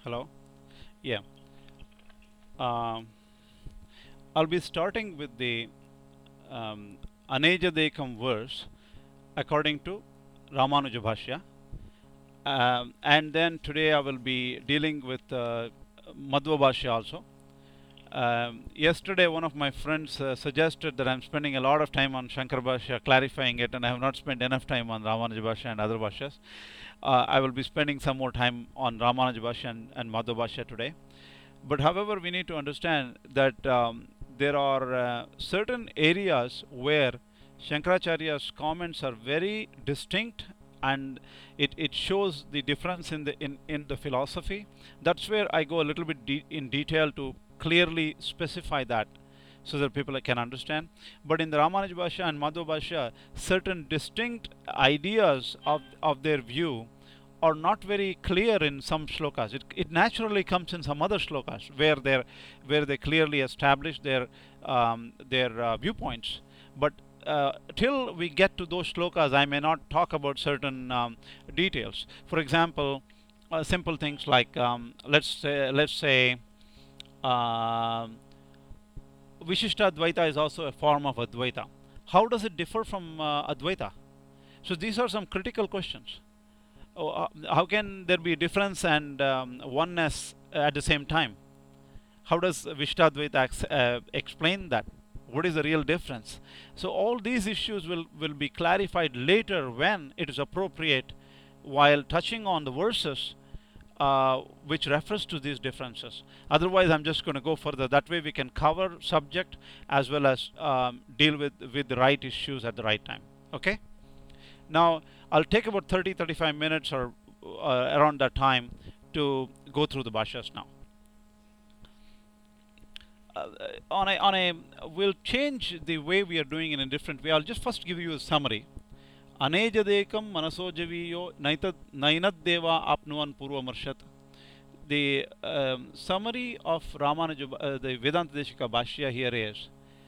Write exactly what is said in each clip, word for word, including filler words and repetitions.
Hello. Yeah. Um, I'll be starting with the um, Anejadekam verse according to Ramanuja Bhashya. Um, and then today I will be dealing with uh, Madhva Bhashya also. Um, yesterday, one of my friends uh, suggested that I'm spending a lot of time on Shankar Bhashya, clarifying it, and I have not spent enough time on Ramanuja Bhashya and other Bhashyas. Uh, I will be spending some more time on Ramanuja Bhashya and, and Madhva Bhashya today. But however, we need to understand that um, there are uh, certain areas where Shankaracharya's comments are very distinct, and it, it shows the difference in the in, in the philosophy. That's where I go a little bit de- in detail to clearly specify that so that people can understand. But in the Ramanuja Bhashya and Madhva Bhashya, certain distinct ideas of, of their view are not very clear in some shlokas. It, it naturally comes in some other shlokas where they where they clearly establish their um, their uh, viewpoints. But uh, till we get to those shlokas, I may not talk about certain um, details. For example, uh, simple things like um, let's say let's say um Vishishtadvaita is also a form of Advaita. How does it differ from uh, Advaita? So these are some critical questions. Oh, uh, how can there be a difference and um, oneness at the same time? How does Vishtadvaita ex- uh, explain that? What is the real difference? So all these issues will, will be clarified later when it is appropriate, while touching on the verses uh, which refers to these differences. Otherwise, I'm just going to go further. That way, we can cover subject as well as um, deal with with the right issues at the right time. Okay. Now, I'll take about thirty thirty-five minutes or uh, around that time to go through the bhashyas now. Uh, on a on a we'll change the way we are doing in a different way. I'll just first give you a summary. Anejadekam manasojaviyo naitad nainaddeva apnuvan purvamarshad. The um, summary of Ramanuja, uh, the Vedanta Deshika Bhashya here is,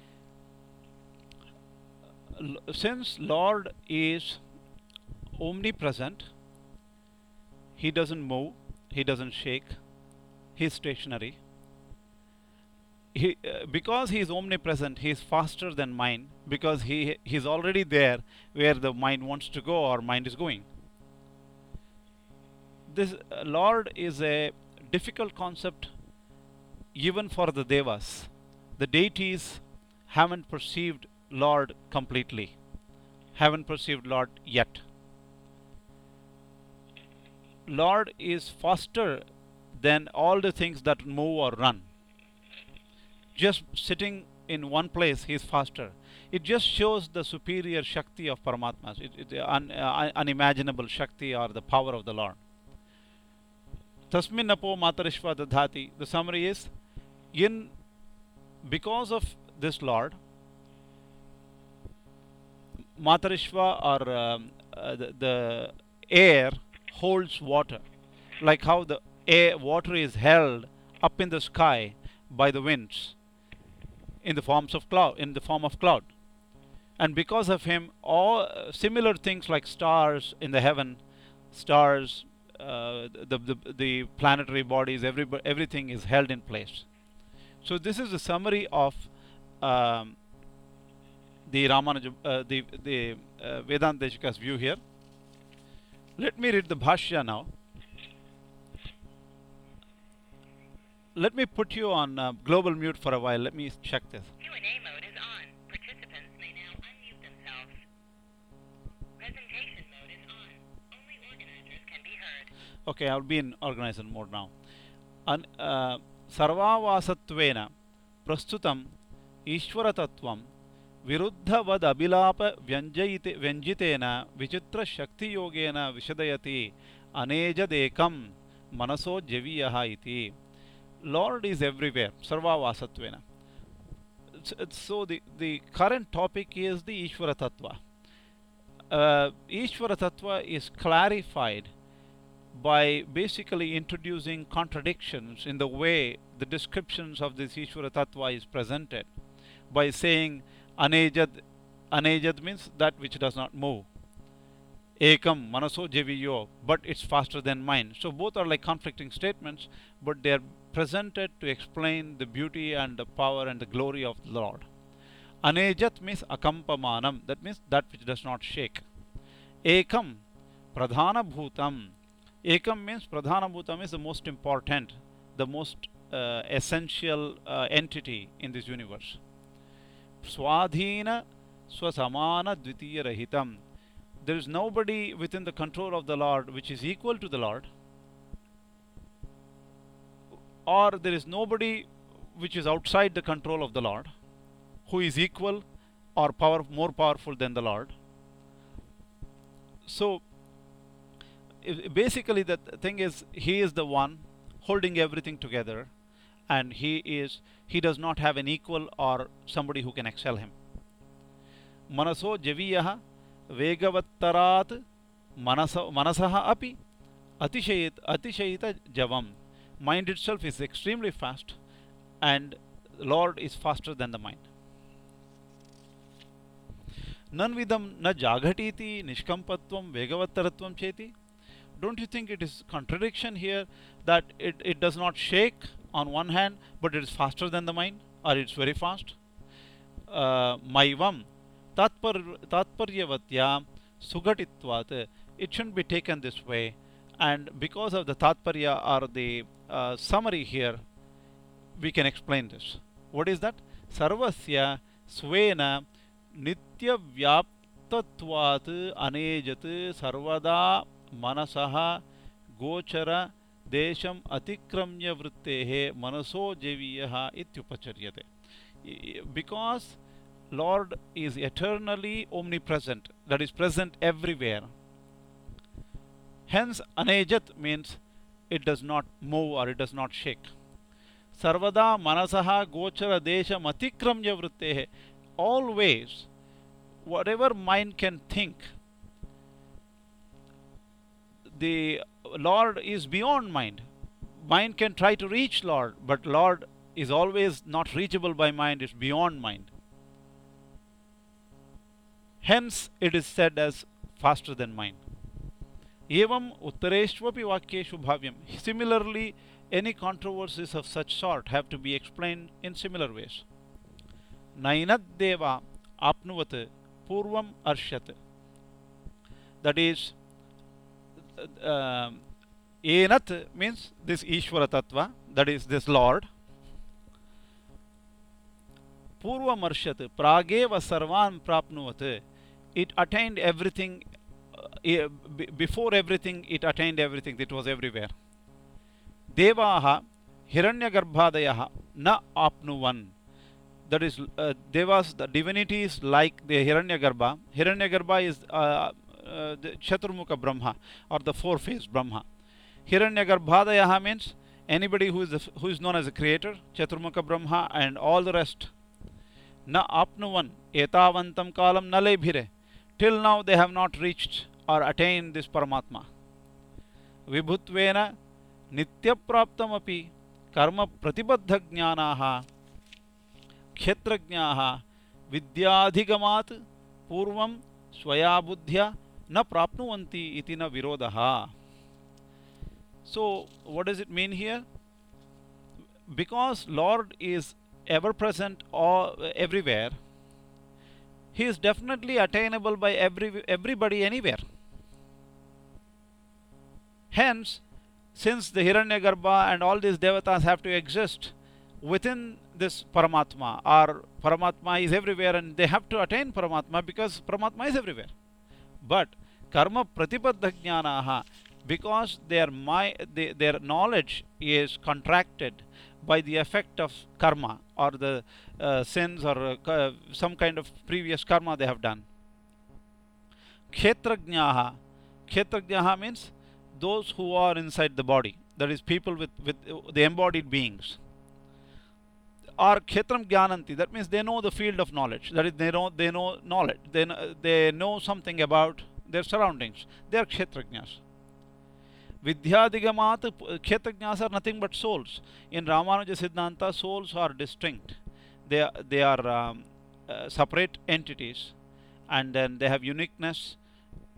since Lord is omnipresent, he doesn't move, he doesn't shake, he's stationary. He, uh, because he is omnipresent, he is faster than mind, because he he's already there where the mind wants to go or mind is going. This uh, Lord is a difficult concept even for the devas. The deities haven't perceived Lord completely, haven't perceived Lord yet. Lord is faster than all the things that move or run. Just sitting in one place, he is faster. It just shows the superior Shakti of Paramatma, it, it, un, uh, unimaginable Shakti or the power of the Lord. Tasmin Apo Matarishva Dadhati. The summary is, in because of this Lord, Matarishva or um, uh, the, the air holds water, like how the air water is held up in the sky by the winds in the forms of cloud in the form of cloud. And because of him, all uh, similar things like stars in the heaven, stars, uh, the, the the planetary bodies, every, everything is held in place. So this is a summary of um, the Ramanuja, uh, the the uh, Vedanta Deshika's view here. Let me read the Bhashya now. Let me put you on uh, global mute for a while. Let me check this. Q and A mode is on. Participants may now unmute themselves. Presentation mode is on. Only organizers can be heard. Okay, I'll be in organizer mode now. An, uh, Sarvavasatvena prastutam Ishvaratatvam viruddhavad abhilapa vyanjayite vyanjitena vichitra shakti yogena vishadayati anejadekam manaso javiyaha iti. Lord is everywhere, Sarvavasatvena. So the, the current topic is the Ishvara Tattva. Uh, Ishvara Tattva is clarified by basically introducing contradictions in the way the descriptions of this Ishvara Tattva is presented, by saying Anejad. Anejad means that which does not move. Ekam manaso jeviyo, but it's faster than mine. So both are like conflicting statements, but they are presented to explain the beauty and the power and the glory of the Lord. Anejat means akampamanam, that means that which does not shake. Ekam pradhana bhutam. Ekam means pradhana bhutam is the most important, the most uh, essential uh, entity in this universe. Swadhina swasamana dvitiya rahitam. There is nobody within the control of the Lord which is equal to the Lord, or there is nobody which is outside the control of the Lord who is equal or power more powerful than the Lord. So basically the thing is, he is the one holding everything together, and he is he does not have an equal or somebody who can excel him. Manaso javiyah Vegavattarat manasa, manasaha api atishayit atishayita javam. Mind itself is extremely fast, and Lord is faster than the mind. Nanvidam na jaghatiti nishkampatvam vegavattaratvam cheti. Don't you think it is contradiction here that it, it does not shake on one hand, but it is faster than the mind, or it's very fast? Uh, Maivam tatparyavatya sugatitvat. It shouldn't be taken this way, and because of the tatparya or the uh, summary here, we can explain this. What is that? Sarvasya svena nitya vyaptatvat anejat sarvada manasaha gochara desham atikramya vrittehe manaso jeviyaha ityupacharyate. Because Lord is eternally omnipresent, that is present everywhere. Hence anejat means it does not move or it does not shake. Sarvada manasaha gochara desham atikramya vrittehe. Always, whatever mind can think, the Lord is beyond mind. Mind can try to reach Lord, but Lord is always not reachable by mind, it's beyond mind. Hence it is said as faster than mind. Evam uttareshvapi vakyeshu bhavyam. Similarly, any controversies of such sort have to be explained in similar ways. Nainad deva apnuvat purvam arshat. That is, uh, enat means this Ishvara Tattva, that is this Lord. Purvam arshat prageva sarvan prapnuvat. It attained everything. Uh, before everything, it attained everything. It was everywhere. Devaha hiranyagarbhadayaha na apnuvan. That is, uh, devas, the divinities like the Hiranyagarbha. Hiranyagarbha is uh, uh, the Chaturmukha Brahma, or the four-faced Brahma. Hiranyagarbhadayaha means anybody who is the, who is known as a creator, Chaturmukha Brahma, and all the rest. Na apnuvan etavantam kalam na lebhire. Till now they have not reached or attained this Paramatma. Vibhutvena nityapraptam api karma pratibadha jnanaha kshetrajnaha vidyadhigamat purvam swaya buddhya na prapnuvanti iti na virodaha. So what does it mean here? Because Lord is ever present all, everywhere, he is definitely attainable by every everybody anywhere. Hence, since the Hiranyagarbha and all these devatas have to exist within this Paramatma, or Paramatma is everywhere and they have to attain Paramatma because Paramatma is everywhere. But karma pratipadha jnanaha, because their, my, they, their knowledge is contracted by the effect of karma, or the uh, sins, or uh, some kind of previous karma they have done. Kshetrajnaha. Kshetrajnaha means those who are inside the body, that is, people with, with the embodied beings. Or kshetram jnananti, that means they know the field of knowledge, that is, they know they know knowledge, they know, they know something about their surroundings. They are kshetrajnas. Vidyadigamat, kshetrajnas are nothing but souls. In Ramanuja Siddhanta, souls are distinct. They are, they are um, uh, separate entities, and then they have uniqueness,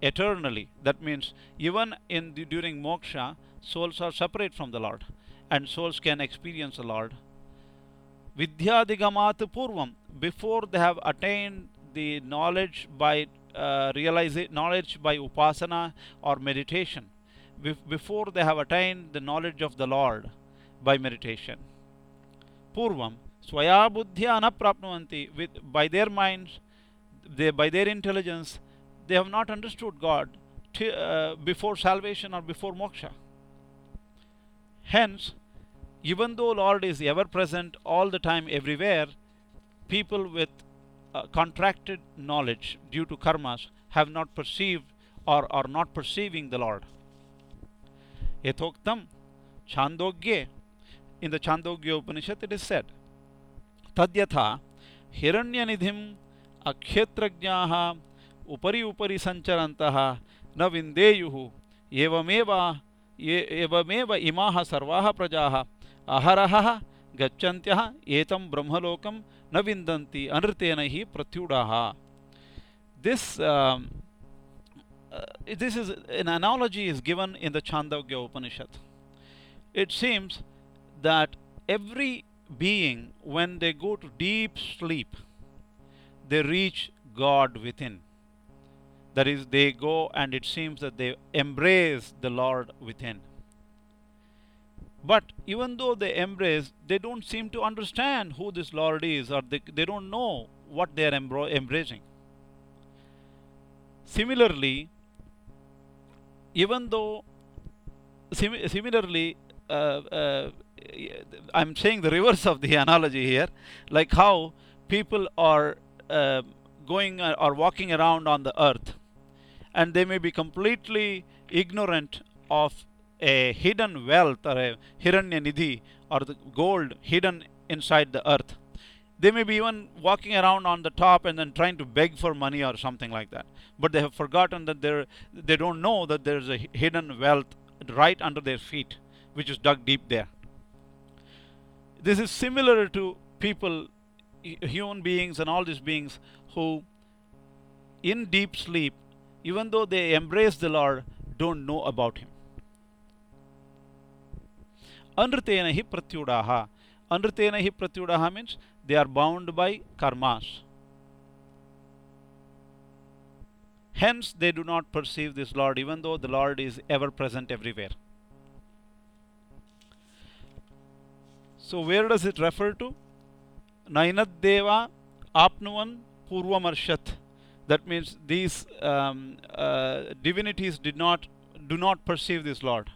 eternally. That means even in the, during moksha, souls are separate from the Lord, and souls can experience the Lord. Vidyadigamat purvam, before they have attained the knowledge by uh, realization, knowledge by upasana or meditation, before they have attained the knowledge of the Lord by meditation. Purvam swaya buddhya anaprapnuvanti, with by their minds, they by their intelligence, they have not understood God t- uh, before salvation or before moksha. Hence, even though Lord is ever present all the time everywhere, people with uh, contracted knowledge due to karmas have not perceived or are not perceiving the Lord. Yethoktam Chandogye, in the Chandogya Upanishad it is said, Tadyatha Hiranyanidhim Akshetrajnaha Upari Upari Sancharantaha Na Vindeyuhu Evameva Evameva Imaha Sarvaha Prajaha Aharaha Gachantyah Etam Brahmalokam Na Vindanti Anritena hi Pratyudaha. This um, uh, this is an analogy is given in the Chandogya Upanishad. It seems that every being, when they go to deep sleep, they reach God within. That is, they go and it seems that they embrace the Lord within. But even though they embrace, they don't seem to understand who this Lord is, or they, they don't know what they are embro- embracing. Similarly, even though, sim- similarly, uh, uh, I'm saying the reverse of the analogy here, like how people are uh, going uh, or walking around on the earth, and they may be completely ignorant of a hidden wealth or a hiranyanidhi or the gold hidden inside the earth. They may be even walking around on the top and then trying to beg for money or something like that. But they have forgotten that they're, they don't know that there's a hidden wealth right under their feet, which is dug deep there. This is similar to people, human beings and all these beings who in deep sleep, even though they embrace the Lord, don't know about Him. Anritena hi pratyudaha. Anritena hi pratyudaha means they are bound by karmas. Hence, they do not perceive this Lord, even though the Lord is ever present everywhere. So, where does it refer to? Nainad deva apnuvan purvamarshat. That means these um, uh, divinities did not do not perceive this Lord.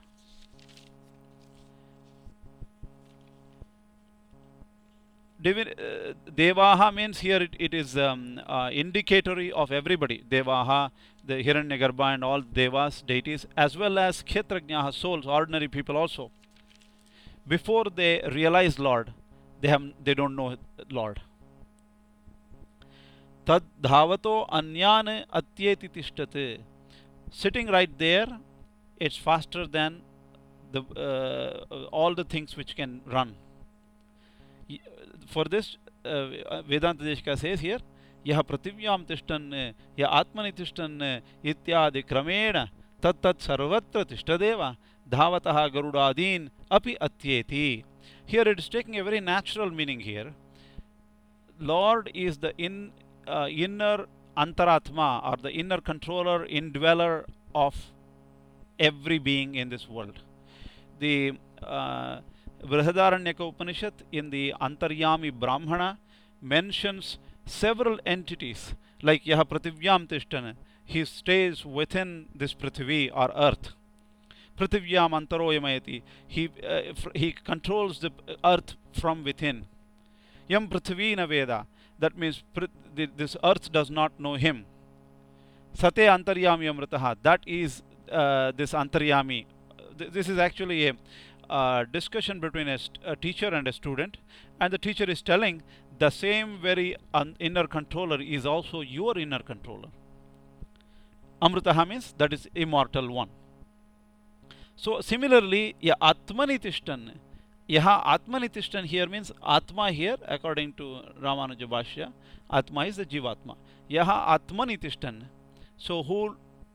Divin, uh, Devaha means here it, it is um, uh, indicatory of everybody. Devaha, the Hiranyagarbha and all Devas, deities, as well as Kshetrajnaha, souls, ordinary people also. Before they realize Lord, they have they don't know Lord. Tad dhavato anyane atyeti tishtate. Sitting right there, it's faster than the uh, all the things which can run. For this, uh, Vedanta Deshika says here, Yaha Prativyam Tishtan, Ya Atmani Tishtan, Ityadi Kramena, Tat Tat Sarvatra Tishtadeva, Dhavataha Garudadin, Api Atyeti. Here it is taking a very natural meaning here. Lord is the in, uh, inner Antaratma, or the inner controller, indweller of every being in this world. The uh, Brihadaranyaka Upanishad in the Antaryami Brahmana mentions several entities like Yaha Prativyam Tishtana. He stays within this Prithvi or earth. Prativyam Antaroyamayati. He, uh, he controls the earth from within. Yam Prithvina Veda. That means this earth does not know him. Sate Antaryami Amritaha. That is uh, this Antaryami. This is actually a Uh, discussion between a, st- a teacher and a student, and the teacher is telling the same very un- inner controller is also your inner controller. Amritaha means that is immortal one. So similarly, ya Atmani Tishtan. Yaha Atmani Tishtan here means Atma here, according to Ramanuja Bhashya, Atma is the Jivatma. Yaha Atmani Tishtan. So who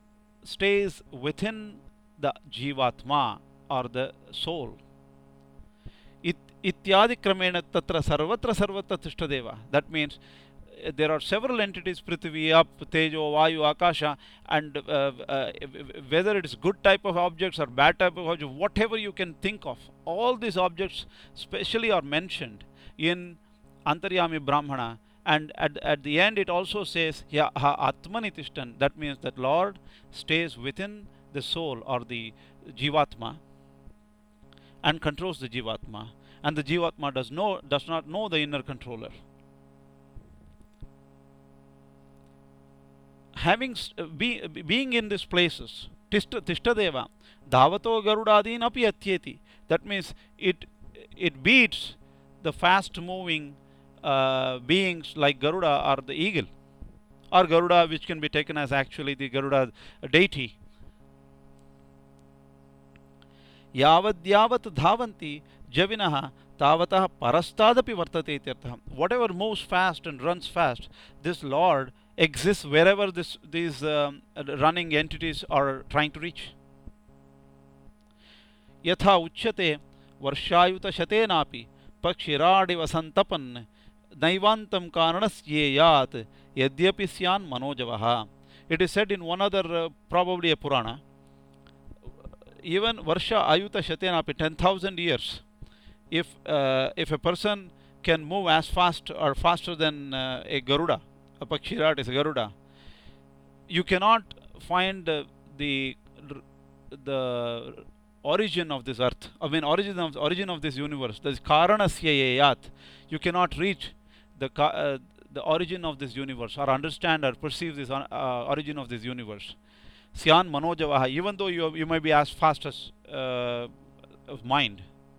stays within the Jivatma or the soul. It, ityadi kramena tatra sarvatra sarvatra tishtadeva. That means uh, there are several entities, Prithvi, Up, Tejo, Vayu, Akasha, and uh, uh, whether it is good type of objects or bad type of objects, whatever you can think of, all these objects specially are mentioned in Antaryami Brahmana. And at, at the end it also says, Ya ha Atmani Tishtan. That means that Lord stays within the soul or the Jivatma and controls the Jivatma. And the Jivatma does, know, does not know the inner controller. Having be, being in these places, Tishtadeva, Dhavato Garudadin api atyeti. That means it, it beats the fast moving uh, beings like Garuda or the eagle, or Garuda, which can be taken as actually the Garuda deity. Yavad dhavanti javinaha tavatah parastadapi vartate ityartha. Whatever moves fast and runs fast, this Lord exists wherever this, these um, running entities are trying to reach. Yatha uchyate varshayuta shatenapi pakshiradi vasantapan naivantam karanasyeyat yadyapi syan manojavaha. It is said in one other, uh, probably a Purana, even Varsha Ayuta Shatenapi, ten thousand years, if uh, if a person can move as fast or faster than uh, a Garuda, a Pakshirat is a Garuda, you cannot find uh, the the origin of this earth. I mean, origin of origin of this universe. That is Karanasya. You cannot reach the uh, the origin of this universe or understand or perceive this uh, origin of this universe. Syan Manojavaha, even though you, you may be as fast as uh, of mind.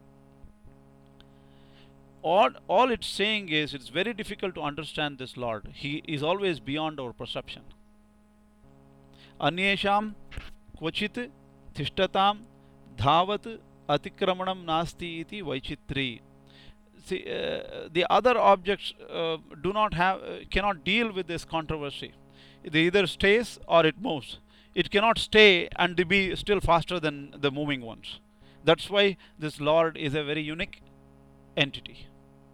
All, all it's saying is it's very difficult to understand this Lord. He is always beyond our perception. Anyesham kvachit tishtatam dhavat atikramanam nasti iti vaichitri. See, uh, the other objects uh, do not have, uh, cannot deal with this controversy. It either stays or it moves. It cannot stay and be still faster than the moving ones. That's why this Lord is a very unique entity.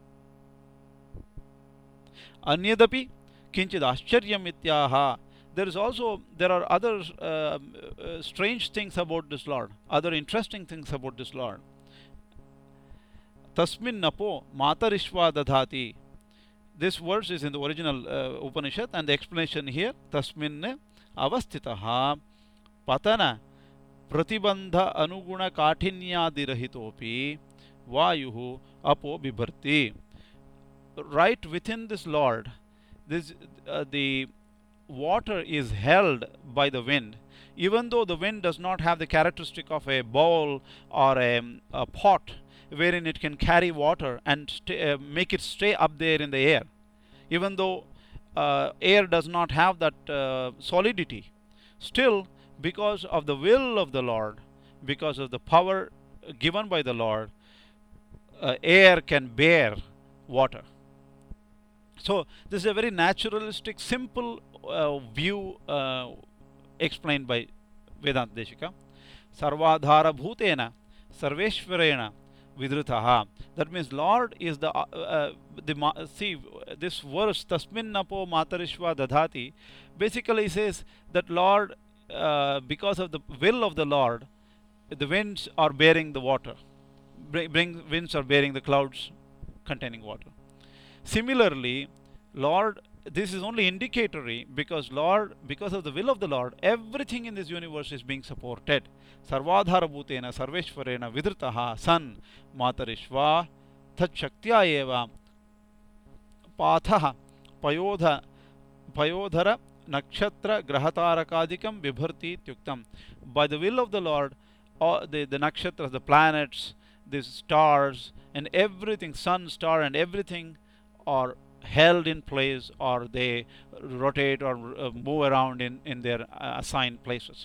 Anyadapi kinchid ascharya ityaha. There is also, there are other uh, uh, strange things about this Lord, other interesting things about this Lord. Tasmin napo matarishva dadhati. This verse is in the original uh, Upanishad, and the explanation here, tasmin avasthitaha patana pratibandha anuguna kaఠిన్యాదిరహితోపి vayuhu apo bibharti. Right within this Lord, this uh, the water is held by the wind, even though the wind does not have the characteristic of a bowl or a, a pot wherein it can carry water and stay, uh, make it stay up there in the air. Even though uh, air does not have that uh, solidity, still, because of the will of the Lord, because of the power given by the Lord, uh, air can bear water. So this is a very naturalistic, simple uh, view uh, explained by Vedanta Deshika. Sarvadhara bhutena sarveshvarena vidrutaha. That means Lord is the uh, uh, the see this verse tasmin napo matarishva dadhati basically says that Lord, uh, because of the will of the Lord, the winds are bearing the water. Bring winds are bearing the clouds containing water. Similarly, Lord, this is only indicatory, because Lord, because of the will of the Lord, everything in this universe is being supported. Sarvadhara bhutena sarveshvarena vidritaha san matarishva tat shaktya eva patha payodha payodhara nakshatra grahatarakadikam vibharti tyuktam. By the will of the Lord, all the, the nakshatras, the planets, the stars, and everything, sun, star, and everything are held in place, or they rotate or uh, move around in, in their uh, assigned places.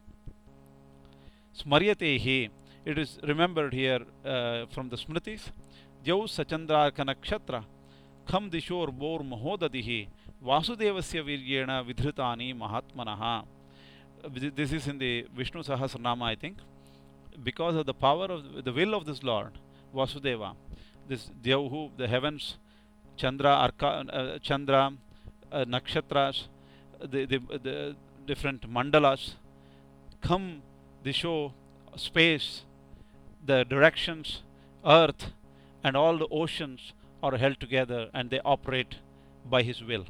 Smaryatehi, it is remembered here uh, from the Smritis. Jau sachandrarka nakshatra kham dishor bor mahodadihi vasudevasya viryena vidhritani mahatmanaha. this is in the Vishnu Sahasranama, I think. Because of the power of the will of this Lord, Vasudeva, this Devhu, the heavens, Chandra, Arka, uh, Chandra, uh, Nakshatras, the, the, the different mandalas, come, they show space, the directions, earth, and all the oceans are held together and they operate by his will.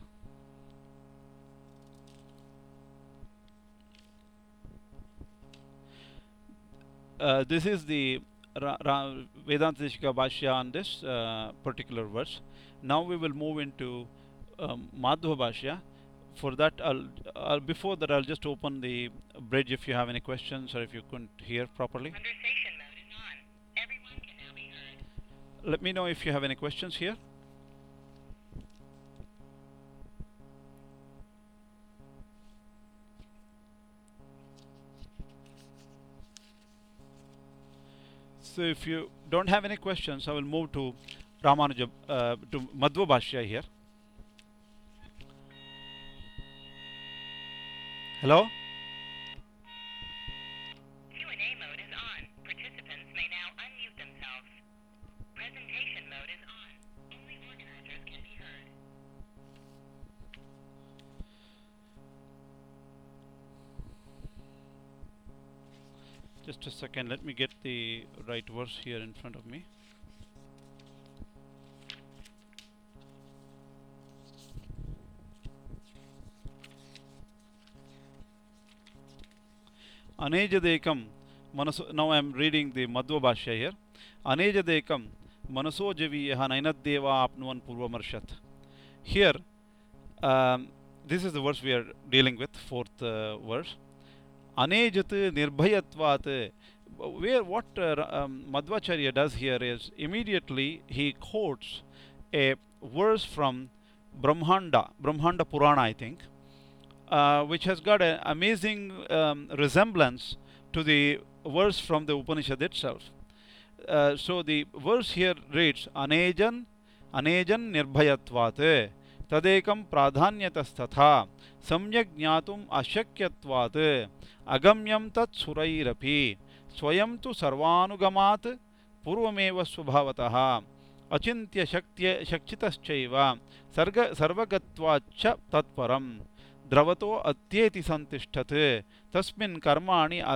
Uh, this is the Ra- Ra- Vedanta Deshika Bhashya on this uh, particular verse. Now we will move into um, Madhva Bhashya. For that, I'll, I'll, before that, I'll just open the bridge if you have any questions or if you couldn't hear properly. Conversation mode is on. Everyone can now be heard. Let me know if you have any questions here. So if you don't have any questions, I will move to Ramanuja, uh, to Madhva Bhashya here. Hello? Q and A mode is on. Participants may now unmute themselves. Presentation mode is on. Only organizers can be heard. Just a second, let me get the right verse here in front of me. Anejadekam Manaso. Now I am reading the Madhva Bhashya here. Anejadekam Manaso Javiyaha Nainaddeva Apnuan Purvamarshad. Here, um, this is the verse we are dealing with, fourth uh, verse. Anejat Nirbhayatvat. Where what uh, um, Madhvacharya does here is immediately he quotes a verse from Brahmanda, Brahmanda Purana, I think. Uh, which has got an amazing um, resemblance to the verse from the Upanishad itself. Uh, so the verse here reads, Anejan, Anejan Nirbhayatvate, Tadekam Pradhanyatas Samyak Jnatum Ashakyatvate, Agamyam Tat Surairapi, Swayam tu Sarvanugamat, Purvameva Swabhavataha, Achintya Shakchitas Sarga Sarvagatvacha Tatparam. Dravato atyeti santishthate tasmin karmani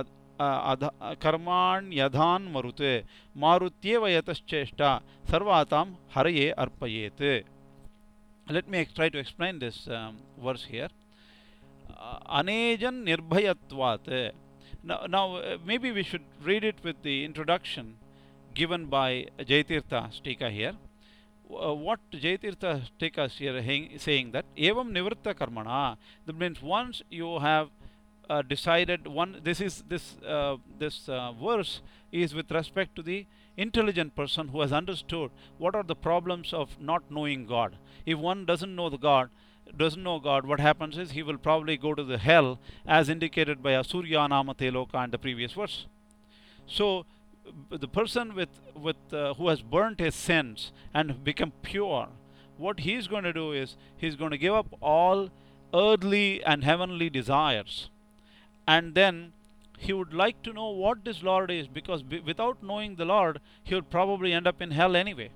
karmanyadhan marute marutyeva yatascheshta sarvatam haraye arpayete. Let me try to explain this um, verse here. Uh, Anejan nirbhayatvat. Now, now uh, maybe we should read it with the introduction given by Jayatirtha Stika here. Uh, what Jayatirtha Stika is here saying that evam nivritta karmana. That means once you have uh, decided one. This is this uh, this uh, verse is with respect to the intelligent person who has understood what are the problems of not knowing God. If one doesn't know the God, doesn't know God, what happens is he will probably go to the hell as indicated by Asurya Nama Teloka and the previous verse. So the person with with uh, who has burnt his sins and become pure, what he is going to do is he is going to give up all earthly and heavenly desires, and then he would like to know what this Lord is, because b- without knowing the Lord he would probably end up in hell anyway.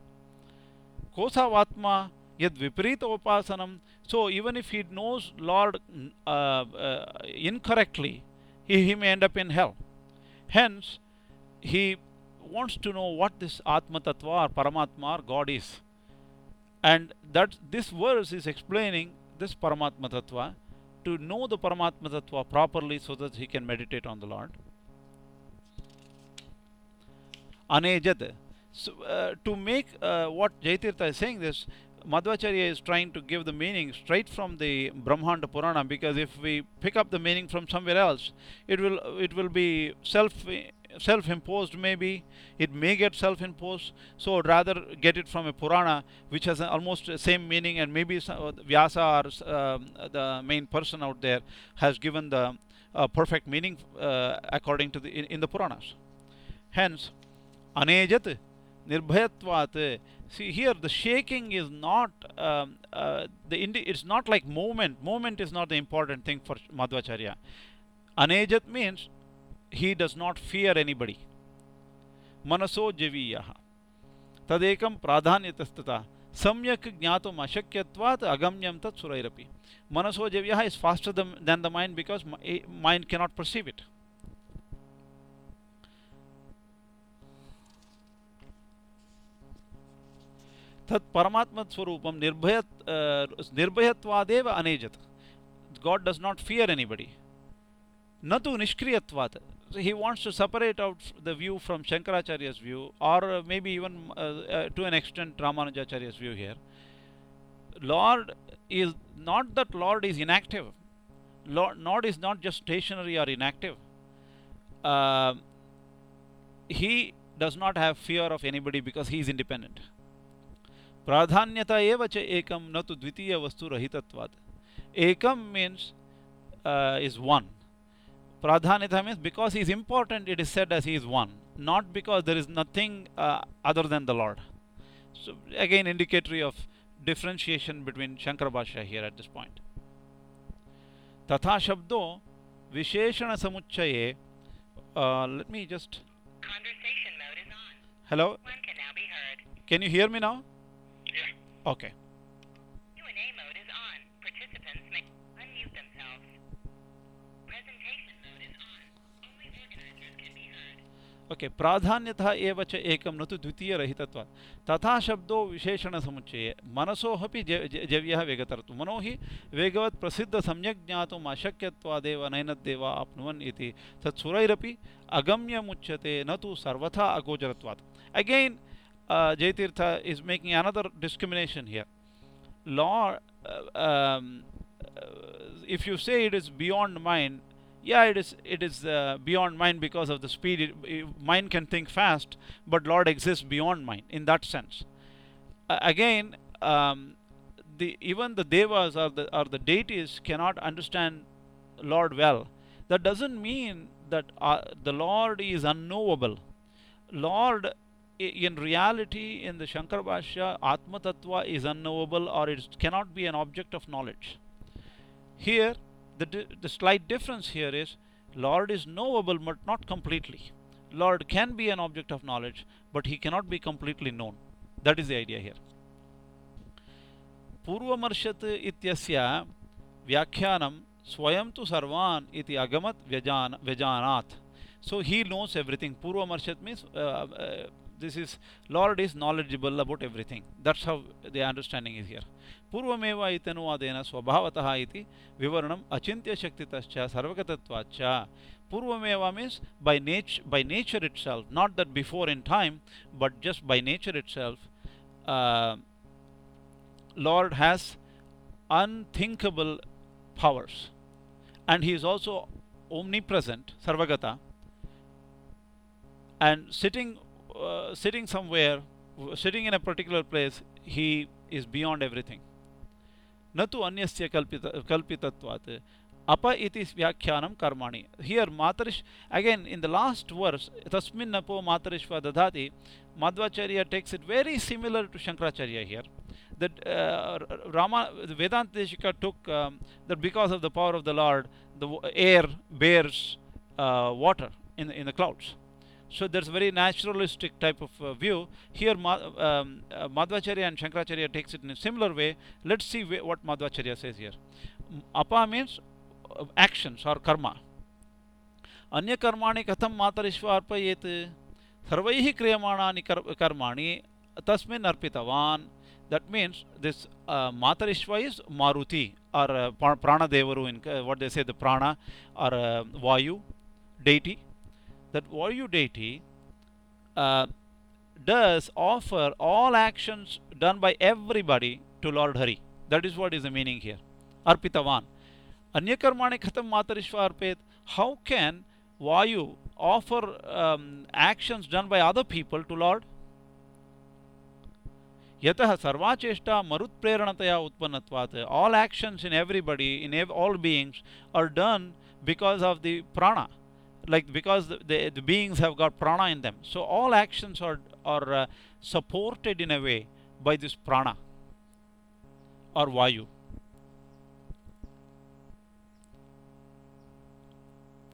Kosavatma yad viparita upasanam. So even if he knows Lord uh, uh, incorrectly, he, he may end up in hell. Hence he wants to know what this Atma Tattva or Paramatma or God is. And that this verse is explaining this Paramatma Tattva, to know the Paramatma Tattva properly so that he can meditate on the Lord. Anejad. So, uh, to make uh, what Jayatirtha is saying this, Madhvacharya is trying to give the meaning straight from the Brahmanda Purana, because if we pick up the meaning from somewhere else, it will it will be self self-imposed. Maybe it may get self-imposed. So rather get it from a Purana which has almost the same meaning, and maybe Vyasa or uh, the main person out there has given the uh, perfect meaning uh, according to the in, in the Puranas. Hence, Anejat Nirbhayatvat. See here, the shaking is not um, uh, the indi- it's not like movement. Movement is not the important thing for Madhvacharya. Anejat means he does not fear anybody. Manaso javiyah. Tadekam pradhanyatastata. Samyak jnatum ashakyatvat agamyam tat surairapi. Manaso javiyah is faster than, than the mind because mind cannot perceive it. Tat paramatma swarupam nirbhayat nirbhayatvadev anejat. God does not fear anybody. Natu nishkriyatvat. He wants to separate out the view from Shankaracharya's view, or maybe even uh, uh, to an extent Ramanujacharya's view here. Lord is not that Lord is inactive. Lord, Lord is not just stationary or inactive. Uh, he does not have fear of anybody because he is independent. Pradhanyata eva cha ekam natu dvitiya vastu rahitatvat. Ekam means uh, is one. Pradhanyata means because he is important, it is said as he is one, not because there is nothing uh, other than the Lord. So again, indicatory of differentiation between Shankara Bhashya here at this point. Tatha shabdo visheshana samuchaye. Uh, let me just. Conversation mode is on. Hello. One can now be heard. Can you hear me now? Yeah. Okay. Q and A mode is on. Participants may unmute themselves. Presentation mode is on. Only organizers can be heard. Okay. Pradhanyatha eva cha ekam natu dvitiya rahitatvat. Tatha shabdo visheshana samuchaye. Manaso hapi javyah vegatartu. Mano hi vegavat prasiddha samyak jnatum ashakyatvadeva nainadeva apnuvan iti. Tat surairapi agamya muchyate natu sarvatha agocharatvat. Again, uh, Jaitirtha is making another discrimination here. Lord, uh, um, uh, if you say it is beyond mind, yeah, it is. It is uh, beyond mind because of the speed. It, it, mind can think fast, but Lord exists beyond mind in that sense. Uh, again, um, the even the devas or the or the deities cannot understand Lord well. That doesn't mean that uh, the Lord is unknowable. Lord, in reality, in the Shankara Bhashya, Atma Tattva is unknowable, or it cannot be an object of knowledge. Here, the, the slight difference here is Lord is knowable but not completely. Lord can be an object of knowledge, but he cannot be completely known. That is the idea here. Purvamarshat ityasya vyakhyanam swayam tu sarvan iti agamat vyajanat. So he knows everything. Purvamarshat means uh, uh, this is Lord is knowledgeable about everything. That's how the understanding is here. Purvameva itanuadena swabhavataha iti vivaranam achintya shaktitascha sarvagatatvacha. Purvameva means by nature, by nature itself, not that before in time, but just by nature itself, uh, Lord has unthinkable powers, and he is also omnipresent, sarvagata, and sitting uh, sitting somewhere, sitting in a particular place, he is beyond everything. Natu anyasya kalpitatvat. Apa iti vyakhyanam karmani. Here Matarish, again in the last verse, tasmin napo matarishva dadhati, Madhvacharya takes it very similar to Shankaracharya here. That uh, Rama, Vedanta Deshika took um, that because of the power of the Lord, the air bears uh, water in, in the clouds. So there's a very naturalistic type of uh, view. Here um, uh, Madhvacharya and Shankaracharya takes it in a similar way. Let's see what Madhvacharya says here. Apa means uh, actions or karma. Anya karmani katham matarishva arpayet. Sarvaihi kriyamanani karmani tasmin arpitavan. That means this uh, Matarishva is Maruti or uh, Prana Devaru, in uh, what they say, the Prana or uh, Vayu deity. That Vayu deity uh, does offer all actions done by everybody to Lord Hari. That is what is the meaning here. Arpitavan. Anyakarmani khatam Matarishva arpet. How can Vayu offer um, actions done by other people to Lord? Yatah sarvacheshta marutpreranataya utpannatvat. All actions in everybody, in ev all beings, are done because of the prana, like because the, the, the beings have got prana in them. So all actions are are uh, supported in a way by this prana or vayu.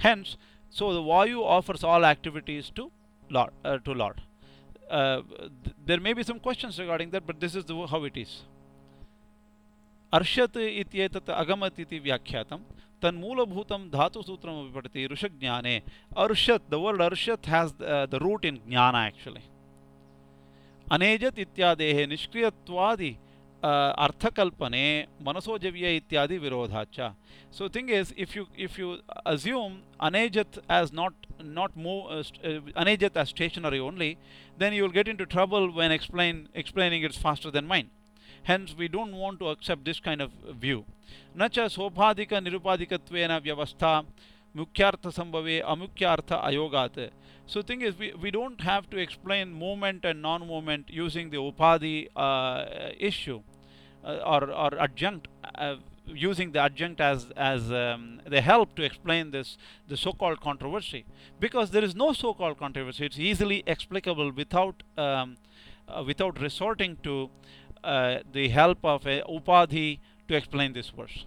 Hence, so the Vayu offers all activities to Lord. Uh, to Lord. Uh, th- there may be some questions regarding that, but this is the, how it is. अर्षत् इत्येतत् अगमत् इति व्याख्यातं तन्मूलभूतं धातुसूत्रमपि पठति ऋषज्ञाने. Arshad, the word Arshad has uh, the root in Jnana actually. अनेजत् इत्यादेः निष्क्रियत्वादि अर्थकल्पने मनसोजव्य इत्यादि विरोधाच्च. So thing is, if you if you assume anejat as not not move uh, uh, anejat as stationary only, then you will get into trouble when explain explaining it faster than mine. Hence, we don't want to accept this kind of view. Nacha sopadika nirupadikatvena vyavastha mukhyartha sambhave amukyartha ayogat. So thing is, we, we don't have to explain movement and non-movement using the upadhi uh, issue uh, or, or adjunct, uh, using the adjunct as, as um, the help to explain this, the so-called controversy. Because there is no so-called controversy, it's easily explicable without, um, uh, without resorting to uh, the help of a upadhi to explain this verse.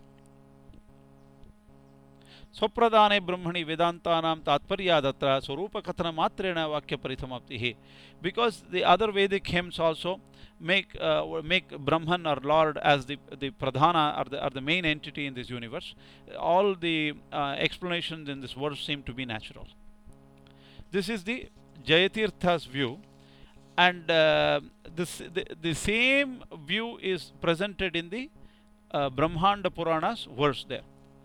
स्वप्रदाने ब्रह्मणि वेदांतानां तात्पर्यादत्र स्वरूपकथनमात्रेण वाक्यपरिसमाप्तिः. Because the other Vedic hymns also make uh, make Brahman or Lord as the the pradhana or the, or the main entity in this universe. All the uh, explanations in this verse seem to be natural. This is the Jayatirtha's view, and uh, this the, the same view is presented in the uh, Brahmanda Purana's verse there.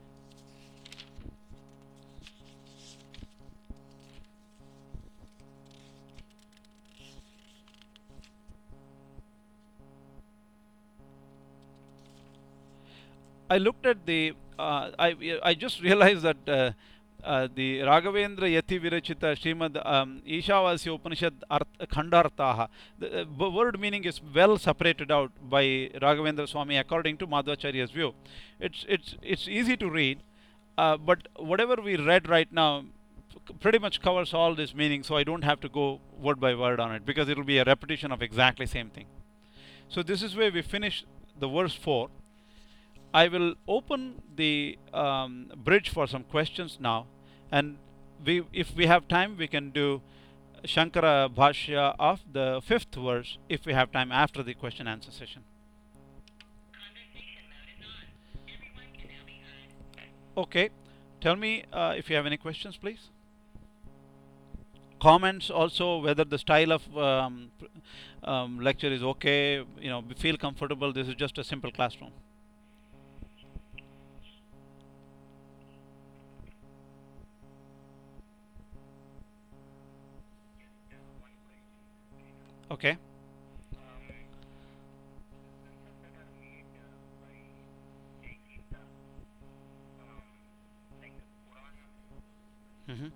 I looked at the, uh, I, I just realized that uh, uh, the Raghavendra Yati Virachita Srimad um, Ishavasya Upanishad Khandarthaha, the uh, word meaning is well separated out by Raghavendra Swami according to Madhvacharya's view. It's, it's, it's easy to read, uh, but whatever we read right now pretty much covers all this meaning, so I don't have to go word by word on it because it will be a repetition of exactly same thing. So this is where we finish the verse four. I will open the um, bridge for some questions now, and we, if we have time, we can do Shankara Bhashya of the fifth verse if we have time after the question answer session. Conversation mode is on. Everyone can now be heard. Okay, tell me uh, if you have any questions, please. Comments also, whether the style of um, um, lecture is okay, you know, feel comfortable. This is just a simple classroom. Okay. Mm-hmm.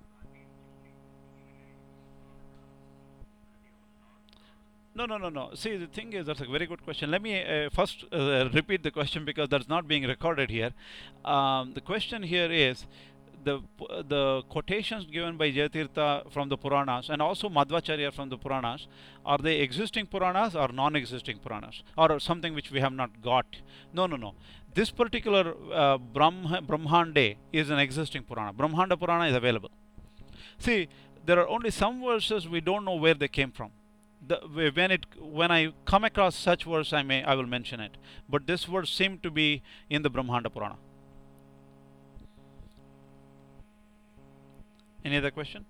No, no, no, no. See, the thing is, that's a very good question. Let me uh, first uh, repeat the question because that's not being recorded here. Um, the question here is, the the quotations given by Jayatirtha from the Puranas and also Madhvacharya from the Puranas, are they existing Puranas or non-existing Puranas, or something which we have not got? No, no, no. This particular uh, Brahma, Brahmande is an existing Purana. Brahmanda Purana is available. See, there are only some verses we don't know where they came from. The, when it when I come across such verse, I may I will mention it. But this verse seemed to be in the Brahmanda Purana. Any other question?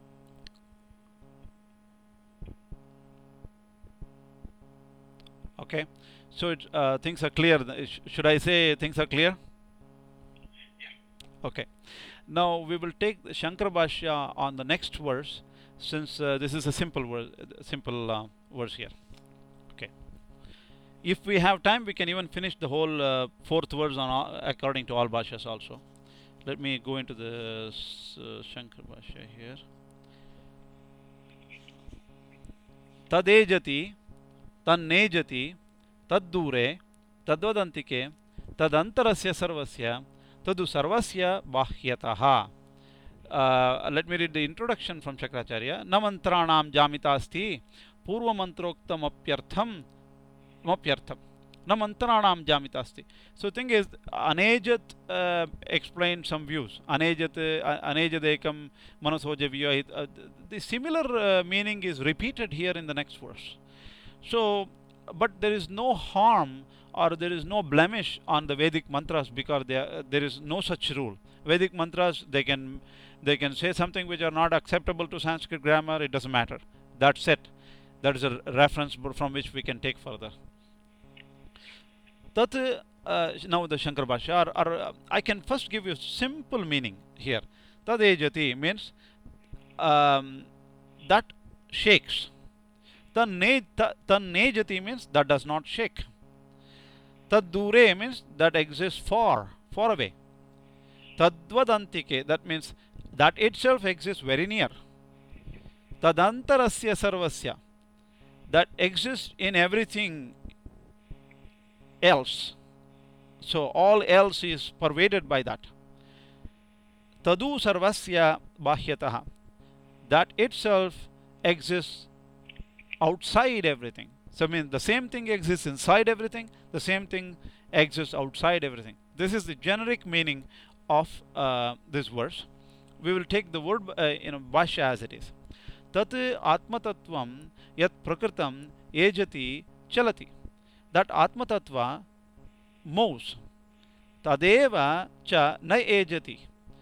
Okay, so it, uh, things are clear. Should I say things are clear? Yeah. Okay. Now we will take the Shankara Bhashya on the next verse, since uh, this is a simple verse, simple uh, verse here. Okay. If we have time, we can even finish the whole uh, fourth verse on all, according to all Bhashyas also. Let me go into the uh, Shankara Bhashya here. Tadejati, tannejati, taddure, tadvadantike, tadantarasya sarvasya, tadu sarvasya bahyataha. Uh, let me read the introduction from Shakracharya. Namantranam jamitasti purva mantroktam apyartham apyartham. न मन्त्राणां जामिता अस्ति. So thing is, Anejat uh, explained some views. Anejat, uh, Anejadekam, Manasojavya. Uh, the similar uh, meaning is repeated here in the next verse. So, but there is no harm or there is no blemish on the Vedic mantras because they are, there is no such rule. Vedic mantras, they can they can say something which are not acceptable to Sanskrit grammar. It doesn't matter. That's it. That is a reference from which we can take further. Tat, uh, now the Shankar Bhashya, or, or uh, I can first give you simple meaning here. Tadejati means um, that shakes. Tanejati means that does not shake. Tad dure means that exists far, far away. Tadvadantike, that means that itself exists very near. Tadantarasya sarvasya, that exists in everything else. So all else is pervaded by that. Tadu sarvasya bahyataha, that itself exists outside everything. So I mean the same thing exists inside everything, the same thing exists outside everything. This is the generic meaning of uh, this verse. We will take the word uh, in a bhashya as it is. Tat atmatattvam yat prakritam ejati chalati, that atmatattva moves. Tadeva cha na ejati,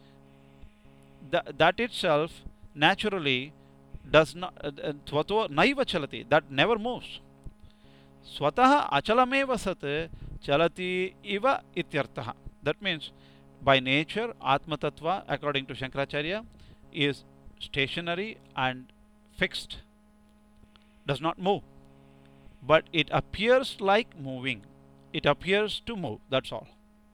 that, that itself naturally does not, tvato naiva chalati, that never moves. Swataha achalameva sat chalati iva ityartaha. That means by nature Atma Tattva, according to Shankaracharya, is stationary and fixed, does not move, but it appears like moving. It appears to move, that's all.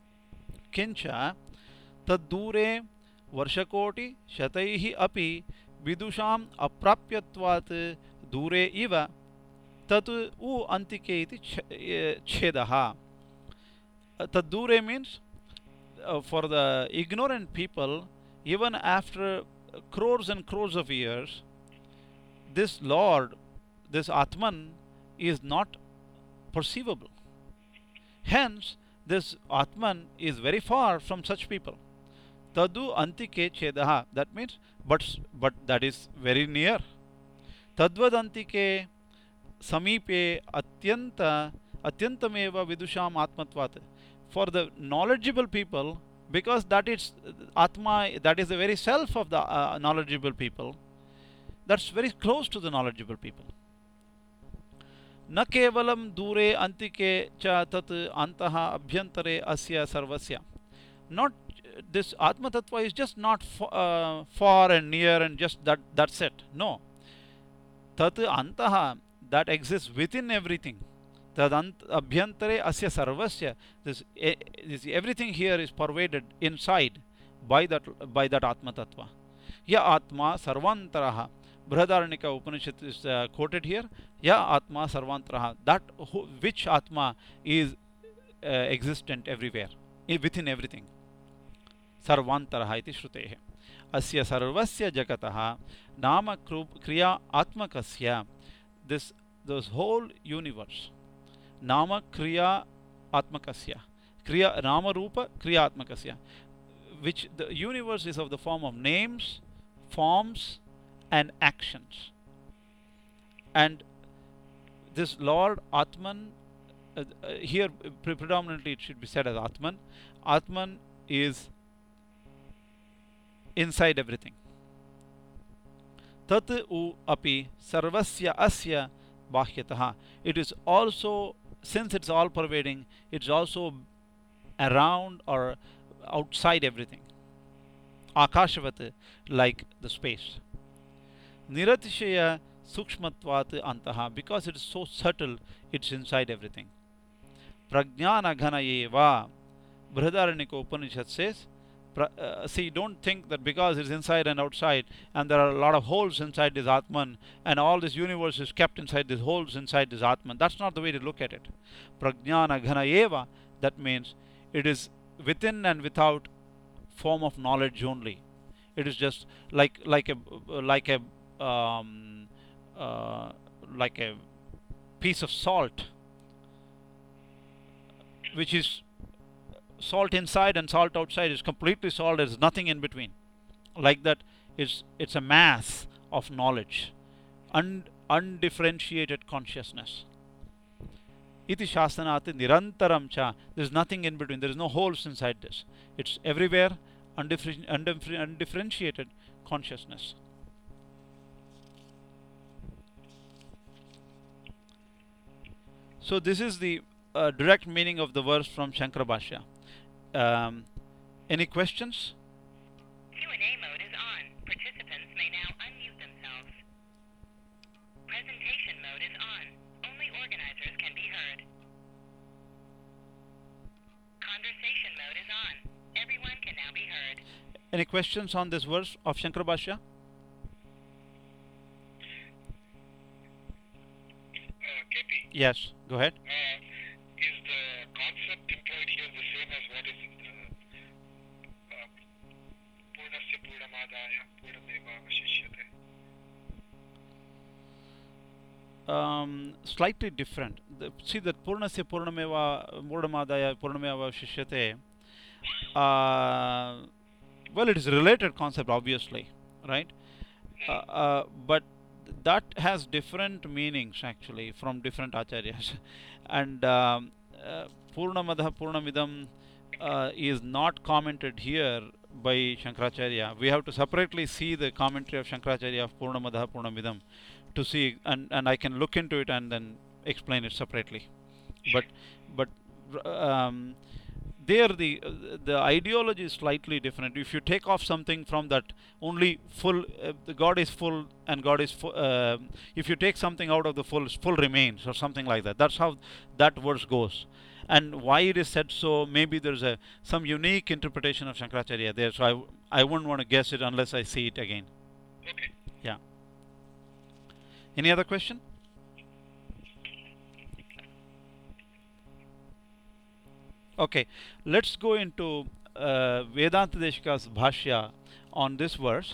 Kincha tad dure varshakoti shataihi api vidusham aprapyatvat dure iva tat u antike iti chedaha. Tad dure means uh, for the ignorant people, even after crores and crores of years, this Lord, this Atman, is not perceivable. Hence, this Atman is very far from such people. Tadu antike chedaha, that means, but, but that is very near. Tadvad antike samipe atyanta atyantameva vidusham atmatvat. For the knowledgeable people, because that is Atma, that is the very self of the uh, knowledgeable people, that's very close to the knowledgeable people. Na kevalam dure antike cha tat antaha abhyantare asya sarvasya. Not this Atma Tattva is just not uh, far and near and just that, that's it. No. Tat antaha, that exists within everything. Tad abhyantare asya sarvasya. This, this everything here is pervaded inside by that by that Atma Tattva. Ya Atma sarvantaraha. Brihadaranyaka Upanishad is uh, quoted here. Ya Atma sarvantaraha. That who, which Atma is uh, existent everywhere, within everything. Sarvantaraha iti shrutehe. Asya sarvasya jakataha nama kriya atmakasya. This, this whole universe. Nama kriya atmakasya. Kriya, nama rupa kriya atmakasya. Which the universe is of the form of names, forms, and actions. And this Lord Atman, uh, uh, here pre predominantly it should be said as Atman. Atman is inside everything. Tat u api sarvasya asya bahyataha. It is also, since it's all pervading, it's also around or outside everything. Akashavat, like the space. Niratishaya sukshmatvat antaha, because it is so subtle, it's inside everything. Prajnana ghana eva. Brihadaranyaka Upanishad says, uh, see, don't think that because it's inside and outside and there are a lot of holes inside this Atman and all this universe is kept inside these holes inside this Atman. That's not the way to look at it. Prajnana ghana eva, that means it is within and without form of knowledge only. It is just like like a like a um, uh, like a piece of salt which is salt inside and salt outside, is completely salt, there is nothing in between. Like that, it's, it's a mass of knowledge, und, undifferentiated consciousness. Iti shastanati nirantaram cha. There is nothing in between, there is no holes inside this. It's everywhere, undiffer- undiffer- undifferentiated consciousness. So this is the uh, direct meaning of the verse from Shankara Bhashya. Um, any questions? Q and A mode is on. Participants may now unmute themselves. Presentation mode is on. Only organizers can be heard. Conversation mode is on. Everyone can now be heard. Any questions on this verse of Shankara Bhashya? Uh, K P, Yes, go ahead. uh, is the concept employed here the same as what is in the uh, Purnasya Purnamadaya Purnameva Avashishyate? Um, slightly different. The, see that Purnasya Purnameva Purnamadaya Purnameva Avashishyate. Uh, well, it is a related concept, obviously, right? Uh, uh, but that has different meanings actually from different acharyas. And um, uh, Purnamadaha Purnamidam uh, is not commented here by Shankaracharya. We have to separately see the commentary of Shankaracharya of Purnamadaha Purnamidam to see, and, and I can look into it and then explain it separately. But but um, there the uh, the ideology is slightly different. If you take off something from that, only full uh, the God is full and God is full. Uh, if you take something out of the full, full remains or something like that. That's how that verse goes. And why it is said so, maybe there's a some unique interpretation of Shankaracharya there. So I I wouldn't want to guess it unless I see it again. Okay. Yeah. Any other question? Okay, let's go into uh, Vedanta Deshika's Bhashya on this verse.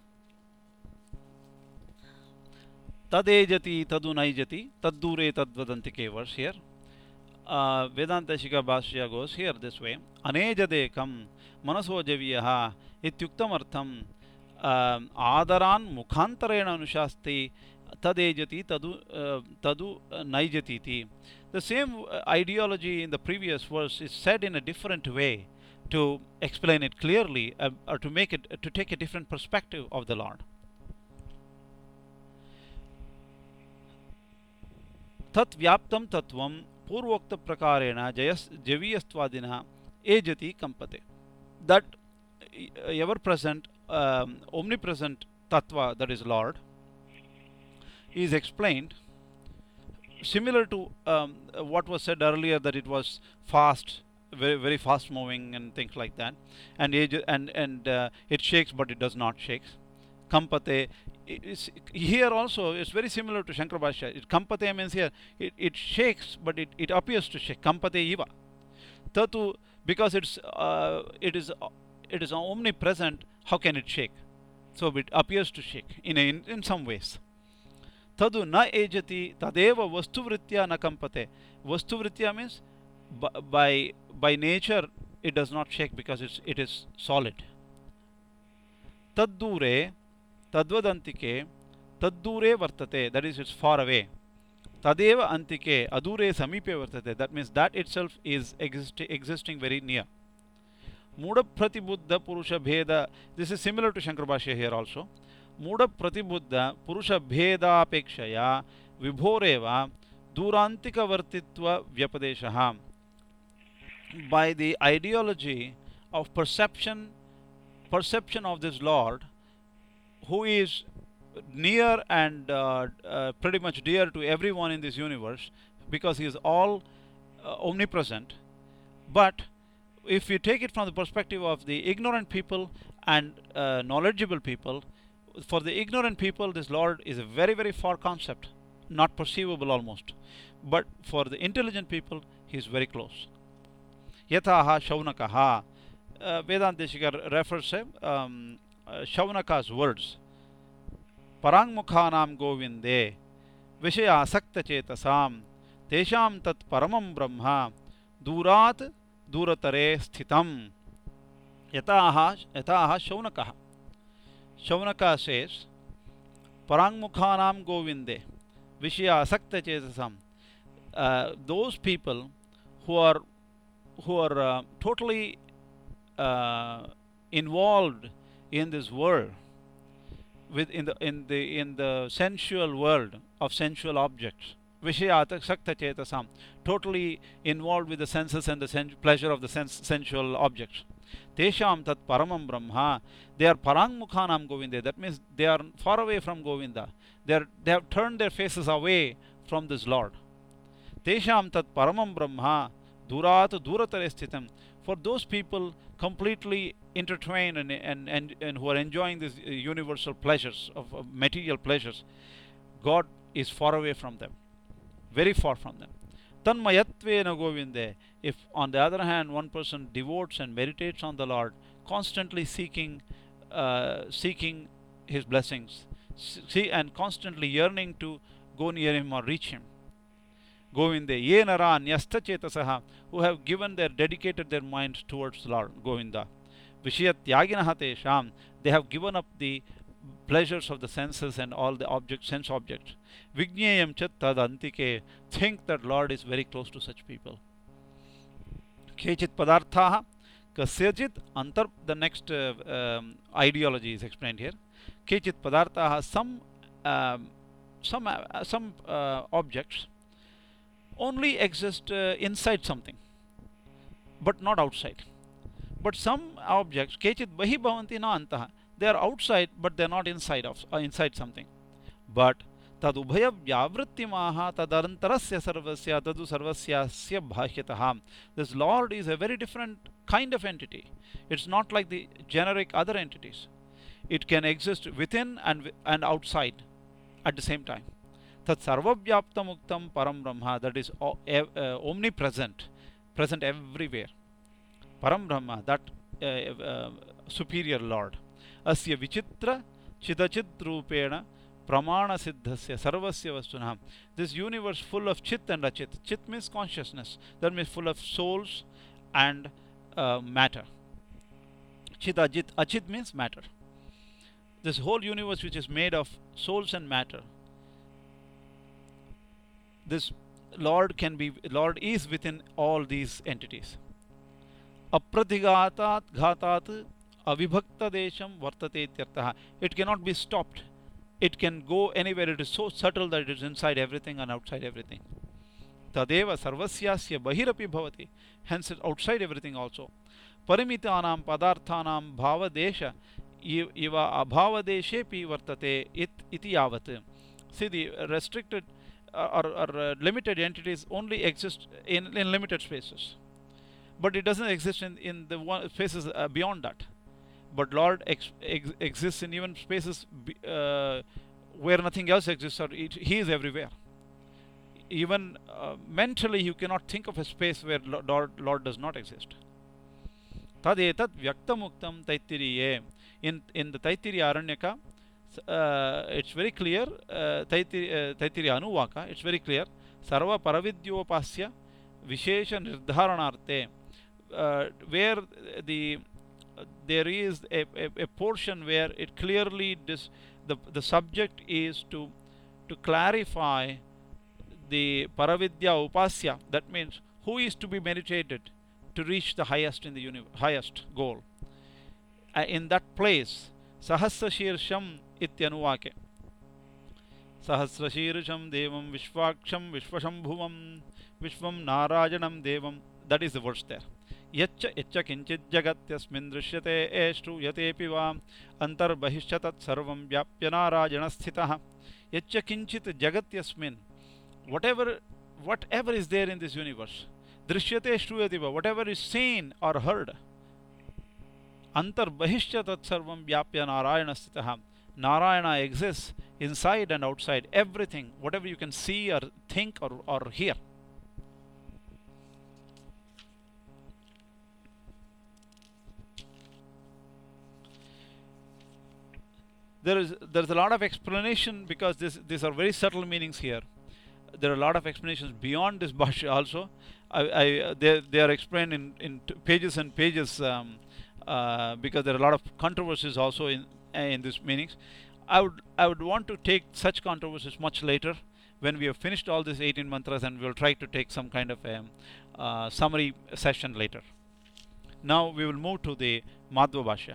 Tadejati tadunaijati taddure tadvadantike verse here. Uh, Vedanta Deshika Bhashya goes here this way. Anejadekam manaso javiyaha ityuktamartham adaran mukhantarena anushasti tadejati tadu uh, tadu uh, naijatiti. The same uh, ideology in the previous verse is said in a different way to explain it clearly, uh, or to make it uh, to take a different perspective of the Lord. Tat vyaptam tatvam purvokta prakarena jayas javiyastvadina ejati kampate. That uh, ever present, um, omnipresent tattva, that is Lord, is explained similar to um, what was said earlier, that it was fast, very very fast moving and things like that, and age, and and uh, it shakes but it does not shake. Kampate is here also. It's very similar to Shankara Bhashya. It, Kampate means here it, it shakes but it, it appears to shake. Kampate iva. Tatu, because it's uh, it is it is omnipresent. How can it shake? So it appears to shake in a, in, in some ways. Tadu na ejati tadeva vastuvritya na kampate. Vastuvritya means by by nature it does not shake because it's it is solid. Taddure tadvadantike taddure vartate, that is it's far away. Tadeva antike adure samipe vartate, that means that itself is exist, existing very near. Muda pratibuddha purusha bheda, this is similar to Shankara Bhashya here also. Muda pratibuddha purusha bheda apekshaya vibhoreva durantika vartitva vyapadeshaha. By the ideology of perception, perception of this Lord, who is near and uh, uh, pretty much dear to everyone in this universe, because he is all uh, omnipresent. But if you take it from the perspective of the ignorant people and uh, knowledgeable people, for the ignorant people this Lord is a very very far concept, not perceivable almost. But for the intelligent people he is very close. Yataha Shaunakaha. uh, Vedanta Deshika refers to um, uh, Shaunaka's words. Parangmukhanam govinde vishaya asakta chetasam tesham tat paramam brahma दूरात् दूरतरे स्थितम्. यथाः यथाः शौनकः. Shaunaka says, Parangmukhanam Govinde, Vishya Asakta Chesasam. Uh, those people who are who are uh, totally uh, involved in this world, with in the in the in the sensual world of sensual objects, Vishya Sakta Chetasam, totally involved with the senses and the sen- pleasure of the sens- sensual objects. Tesham tat paramam brahma. They are parangmukhanam Govinde. That means they are far away from Govinda. They are, they have turned their faces away from this Lord. Tesham tat paramam brahma durat duratare sthitam. For those people completely intertwined and, and, and, and who are enjoying these universal pleasures of, of material pleasures, God is far away from them, very far from them. Tanmayatvena Govinde. If on the other hand one person devotes and meditates on the Lord, constantly seeking uh, seeking his blessings, see, and constantly yearning to go near him or reach him. Govinde ye nara nyasta chetasaha, who have given their dedicated their minds towards the Lord, Govinda. Vishayat yaginaha tesham, they have given up the pleasures of the senses and all the objects, sense objects. Vigneyam chat tad antike, think that Lord is very close to such people. Kechit padarthaha kasyajit antar, the next uh, um, ideology is explained here. Kechit padarthaha, some um, some uh, some uh, objects only exist uh, inside something, but not outside. But some objects, kechit bahi bhavanti na antaha, they are outside but they are not inside of uh, inside something. But tadubhaya vyavrittimaha tadantarasya sarvasya tadu sarvasyasya bhahyataha. This Lord is a very different kind of entity. It's not like the generic other entities. It can exist within and and outside at the same time. Tat sarvavyapta muktam param brahma, that is uh, omnipresent, present everywhere. Param brahma, that uh, uh, superior Lord. Asya vichitra chidachit rupena pramana siddhasya sarvasya vastunah. This universe full of chit and achit. Chit means consciousness, that means full of souls and uh, matter. Chit ajit, achit means matter. This whole universe which is made of souls and matter, this Lord can be, Lord is within all these entities. Apratigatat ghatat avibhakta desham vartate ityartah. It cannot be stopped. It can go anywhere. It is so subtle that it is inside everything and outside everything. Tadeva sarvasyasya bahirapi bhavati. Hence it's outside everything also. Parimitanam padarthanam bhavadesha iva abhavadeshepi vartate it iti yavat. See, the restricted or, or uh, limited entities only exist in, in limited spaces, but it doesn't exist in, in the one spaces uh, beyond that. But Lord ex ex exists in even spaces uh, where nothing else exists, or it, He is everywhere. Even uh, mentally you cannot think of a space where Lord, Lord does not exist. Tadetat vyaktamuktam taitiriye. In, in the Taitiriya Aranyaka, uh, it's very clear, uh, Taitiriya uh, Anuvaka, it's very clear. Sarva paravidyopasya vishesha nirdharanarte. Uh, where the uh, there is a, a, a portion where it clearly dis, the the subject is to to clarify the paravidya upasya. That means who is to be meditated to reach the highest in the universe, highest goal. Uh, in that place, Sahasrashirsham ityanuvake. Sahasrashirsham devam vishvaksham vishvashambhuvam vishvam narajanam devam. That is the verse there. Yaccha yaccha kinchit jagatyasmin drishyate eshtu yatepi vam antar bahishyatat sarvam vyapya narajana sthitah. Yaccha kinchit jagatyasmin. Whatever, whatever is there in this universe, drishyate eshtu va, whatever is seen or heard, antar bahishyatat sarvam vyapya narayana sthitah. Narayana exists inside and outside everything, whatever you can see or think or, or hear. There is there's a lot of explanation because this these are very subtle meanings here. there are a lot of explanations beyond this bhashya also. I, I, uh, they, they are explained in, in pages and pages um, uh, because there are a lot of controversies also in, in these meanings. I would, I would want to take such controversies much later when we have finished all these eighteen mantras, and we'll try to take some kind of a uh, summary session later. Now we will move to the Madhva Bhashya.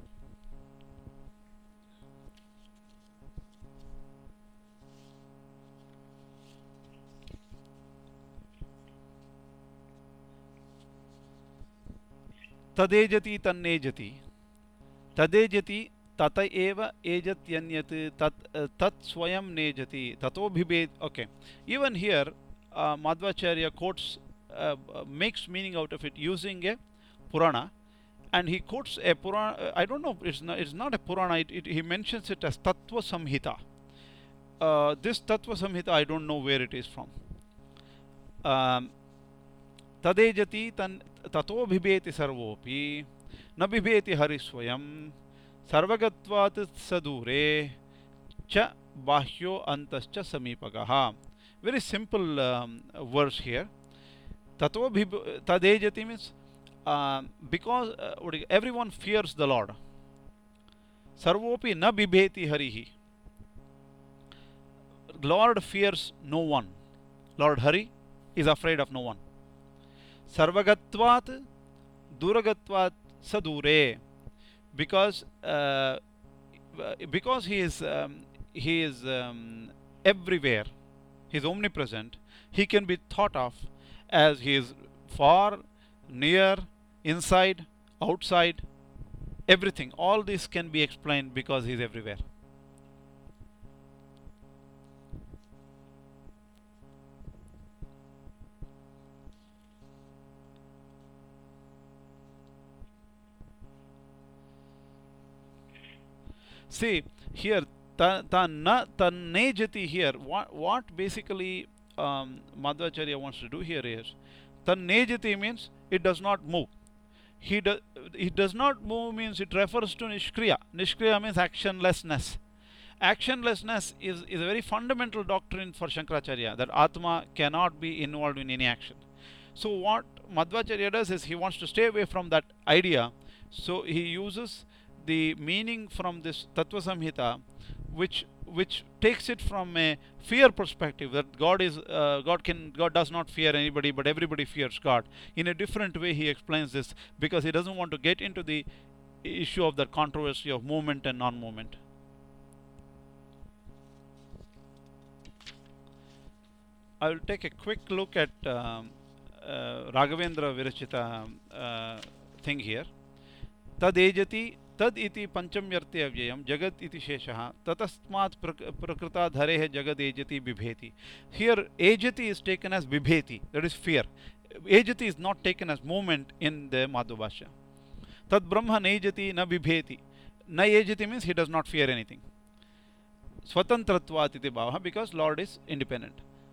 Tadejati tannejati. Tadejati tata eva ejatyannyat tat uh, tat swayam nejati tato bhibed. Okay. Even here, uh, Madhvacharya quotes, uh, makes meaning out of it using a Purana, and he quotes a Purana. I don't know, it's not, it's not a Purana, it, it, he mentions it as Tattva Samhita. Uh, this Tattva Samhita, I don't know where it is from. Um, Tadejati tan tato bhibeti sarvopi na bhibeti hariswayam sarvagatvat sadure cha bahyo antascha samipagaha. Very simple um, verse here. Tato bhib tadejati means uh, because uh, everyone fears the Lord. Sarvopi na bibheti harihi. Lord fears no one. Lord Hari is afraid of no one. Sarvagatvat duragatvat sadure, because uh, because he is um, he is um, everywhere, he is omnipresent, he can be thought of as he is far, near, inside, outside, everything. All this can be explained because he is everywhere. See here, ta, ta na tannejati here. What what basically um, Madhvacharya wants to do here is, tannejati means it does not move. He does it does not move means it refers to nishkriya. Nishkriya means actionlessness. Actionlessness is, is a very fundamental doctrine for Shankaracharya, that Atma cannot be involved in any action. So what Madhvacharya does is he wants to stay away from that idea. So he uses the meaning from this Tattva Samhita, which which takes it from a fear perspective, that God is uh, God can God does not fear anybody, but everybody fears God. In a different way, he explains this because he doesn't want to get into the issue of the controversy of movement and non-movement. I will take a quick look at um, uh, Raghavendra Virachita uh, thing here. Tadejati tad iti panchamyarte avyayam jagat iti sheshaha tatasmat prakrita dharehe jagad ejati bibheti. Here ejati is taken as bibheti, that is fear. Ejati is not taken as movement in the Madhva Bhashya. Tad brahma nejati na bibheti. Na ejati means he does not fear anything. Swatantratvat iti bhavaha, because Lord is independent.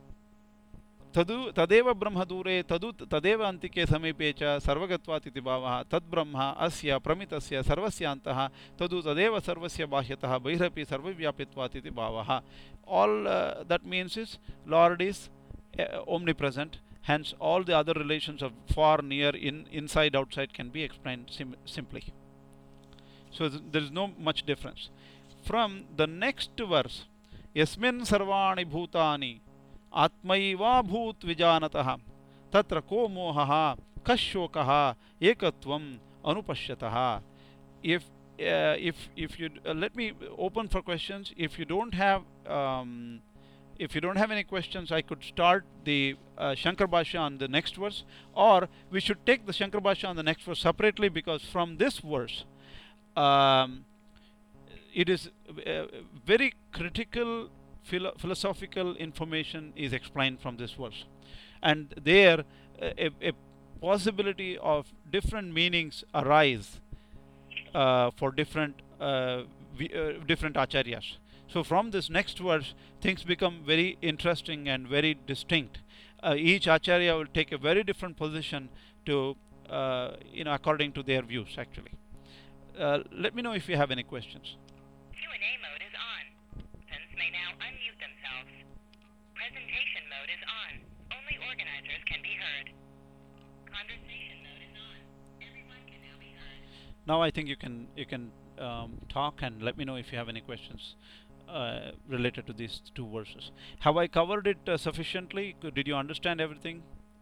Tadu tadeva brahma dure tadu tadeva antike samipe cha sarvagatvat iti bhavaha tad brahma asya pramitasya sarvasya antaha tadu tadeva sarvasya bahyataha bairapi sarvavyapitvat iti bhavaha. All uh, that means is Lord is uh, omnipresent, hence all the other relations of far, near, in, inside, outside can be explained sim simply. So there is no much difference. From the next verse, yasmin sarvani bhutani Atmaiva bhut vijanatah tatra ko mohaha kashokaha ekatvam anupashyataha. If uh, if if you uh, let me open for questions. If you don't have um, if you don't have any questions, I could start the uh, Shankar Bhashya on the next verse, or we should take the Shankar Bhashya on the next verse separately, because from this verse um, it is uh, very critical philo philosophical information is explained from this verse, and there a, a possibility of different meanings arise uh, for different uh, v uh, different acharyas. So from this next verse, things become very interesting and very distinct. Uh, each acharya will take a very different position to uh, you know according to their views actually. Uh, let me know if you have any questions. Q and A mode is on. Participants may now unmute themselves. Presentation mode is on. Only organizers can be heard. Conversation mode is on. Everyone can now be heard. Now I think you can you can um, talk and let me know if you have any questions uh, related to these two verses. Have I covered it uh, sufficiently? Could- Did you understand everything?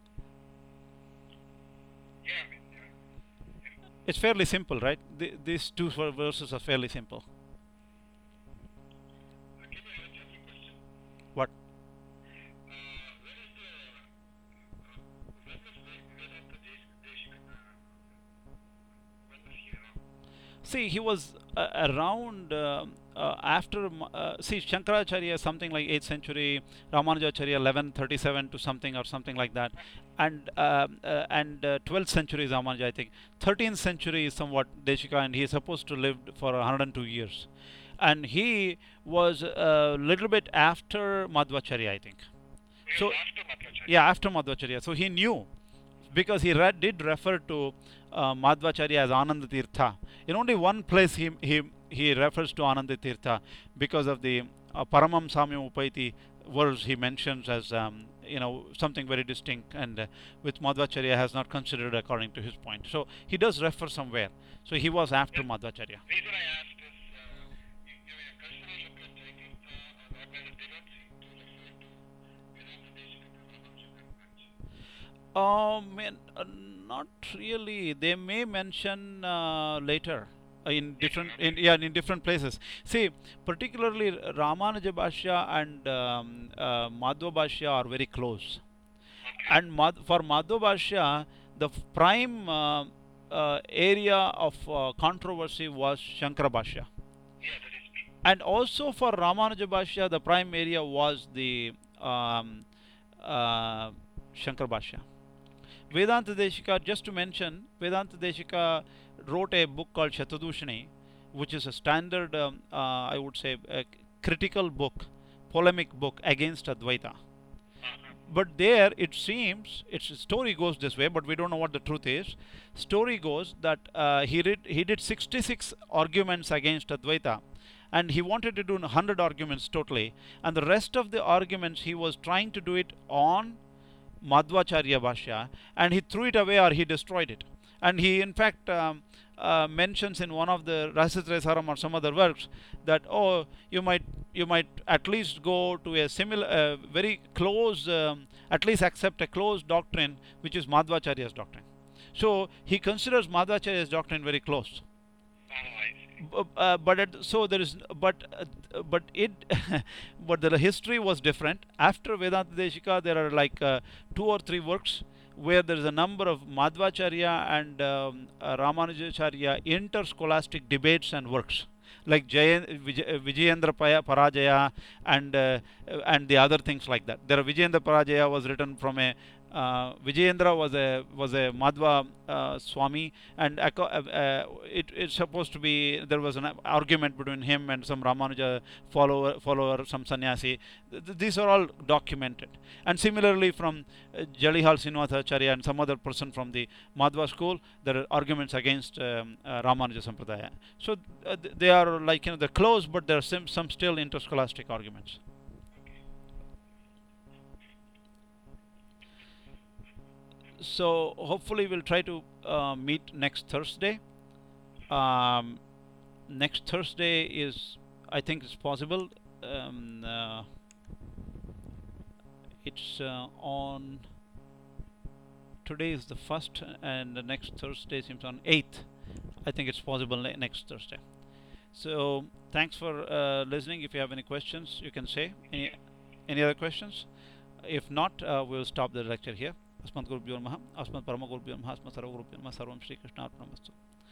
Yeah, I mean, yeah. It's fairly simple, right? Th- these two ver- verses are fairly simple. Uh, can I ask you a question? What? Uh, when is the, uh, when was Ve- Vedanta Desh, Deshikana, when was he around? See, he was uh, around uh, uh, after. m- Uh, see, Shankaracharya something like eighth century, Ramanujacharya eleven thirty-seven to something or something like that, and um, uh, and uh, twelfth century is Ramanuja, I think. thirteenth century is somewhat Deshika, and he is supposed to live for one hundred two years, and he was a little bit after Madhvacharya, I think. He So was after Madhvacharya. yeah, after Madhvacharya. So he knew because he read, did refer to uh, Madhvacharya as Ananda Tirtha. In only one place he he he refers to Ananda Tirtha because of the uh, Paramam Samyam Upaiti words he mentions as um, you know something very distinct, and uh, which Madhvacharya has not considered according to his point. So he does refer somewhere. So he was after Yeah. Madhvacharya. Reason I asked is, uh, you, you know, Karsana Shankar Jaitirtha or Raghavana, they don't seem to refer to Vedanta Deshikana Ramanuja that much. Um, man, uh, not really. They may mention uh, later uh, in different, in yeah, in different places. See, particularly Ramanuja Bhashya and um, uh, Madhva Bhashya are very close. Okay. And Mad- for Madhva Bhashya, the f- prime uh, uh, area of uh, controversy was Shankara Bhashya. Yeah, that is true. And also for Ramanuja Bhashya, the prime area was the um, uh, Shankara Bhashya. Vedanta Deshika, just to mention, Vedanta Deshika wrote a book called Shatadushani, which is a standard, um, uh, I would say, a critical book, polemic book against Advaita. Uh-huh. But there it seems, its story goes this way, but we don't know what the truth is. Story goes that uh, he did he did sixty-six arguments against Advaita, and he wanted to do one hundred arguments totally, and the rest of the arguments he was trying to do it on Madhvacharya Bhashya, and he threw it away or he destroyed it. And he, in fact, um, uh, mentions in one of the Rasitrasaram or some other works that oh, you might you might at least go to a similar, uh, very close, um, at least accept a close doctrine, which is Madhvacharya's doctrine. So he considers Madhvacharya's doctrine very close. Oh, I see. B- uh, but it, so there is but uh, but it but the history was different. After Vedanta Deshika there are like uh, two or three works where there is a number of Madhvacharya and um, uh, Ramanujacharya interscholastic debates and works like Jayan, Vijay, Vijayendra Paya- Parajaya and uh, and the other things like that. There are Vijayendra Parajaya was written from a uh, Vijayendra was a was a Madhva uh, Swami, and aco- uh, uh, it, it's supposed to be there was an argument between him and some Ramanuja follower, follower some sannyasi. Th- th- these are all documented. And similarly from uh, Jalihal Srinivasacharya and some other person from the Madhva school, there are arguments against um, uh, Ramanuja Sampradaya. So uh, th- they are like you know they're close, but there are some, some still interscholastic arguments. So hopefully we'll try to uh, meet next Thursday. Um, next Thursday is, I think it's possible. Um, uh, it's uh, on. Today is the first, and the next Thursday seems on eighth. I think it's possible ne- next Thursday. So thanks for uh, listening. If you have any questions, you can say. Any any other questions? If not, uh, we'll stop the lecture here. अस्मद्गुरुभ्यो नमः अस्मत् परमगुरुभ्यो नमः अस्मत् सर्वगुरुभ्यो नमः सर्वं श्रीकृष्णार्पणमस्तु.